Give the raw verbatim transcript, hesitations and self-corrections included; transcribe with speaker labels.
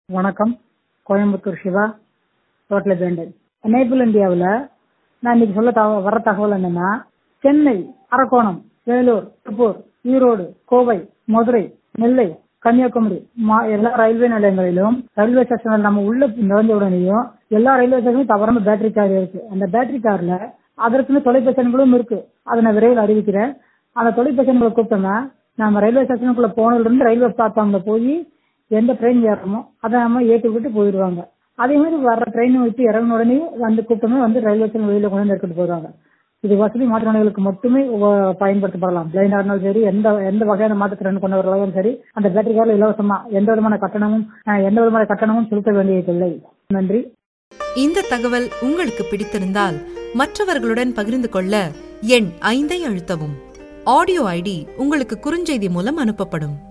Speaker 1: வணக்கம். கோயம்புத்தூர் சிவா, ரோட்ல பேண்டல். எனேபிள் இந்தியாவில் நான் இன்னைக்கு சொல்ல தக- வர தகவல் என்னன்னா, சென்னை, அரக்கோணம், வேலூர், திருப்பூர், ஈரோடு, கோவை, மதுரை, நெல்லை, கன்னியாகுமரி மா- எல்லா ரயில்வே நிலையங்களிலும் ரயில்வே ஸ்டேஷன்ல நம்ம உள்ள நுழைஞ்ச உடனேயும் எல்லா ரயில்வே ஸ்டேஷனும் தவறான பேட்டரி கார் இருக்கு. அந்த பேட்டரி கார்ல அதற்குன்னு தொலைபேசி எண்களும் இருக்கு. அதை நான் விரைவில் அறிவிக்கிறேன். அந்த தொலைபேசி எண்களை கூப்பிட்டோம்னா நம்ம ரயில்வே ஸ்டேஷனுக்குள்ள போனதுல இருந்து ரயில்வே பிளாட்ஃபார்ம்ல போய் எந்த ட்ரெயின் ஏறணுமோ அதை நம்ம ஏற்றி விட்டு போயிடுவாங்க. அதே மாதிரி வர்ற ட்ரெயின் விட்டு இறங்கின உடனே வந்து கூட்டமே வந்து ரயில்வே ஸ்டேஷன் வெளியில கொண்டு வந்து எடுத்துட்டு போயிடுவாங்க. இது வசதி மாற்றுத்திறனாளிகளுக்கு மட்டுமே உப- பயன்படுத்தப்படலாம். பிளைண்டா இருந்தாலும் சரி, எந்த எந்த வகையான மாற்றுத்திறன் கொண்டவர்களாலும் சரி, அந்த பேட்டரி கார்ல இலவசமா எந்த விதமான கட்டணமும் அஹ், எந்த விதமான கட்டணமும் செலுத்த வேண்டியதில்லை. நன்றி.
Speaker 2: இந்த தகவல் உங்களுக்கு பிடித்திருந்தால் மற்றவர்களுடன் பகிர்ந்து கொள்ள எண் ஐந்தை அழுத்தவும். ஆடியோ ஐடி உங்களுக்கு குறுஞ்செய்தி மூலம் அனுப்பப்படும்.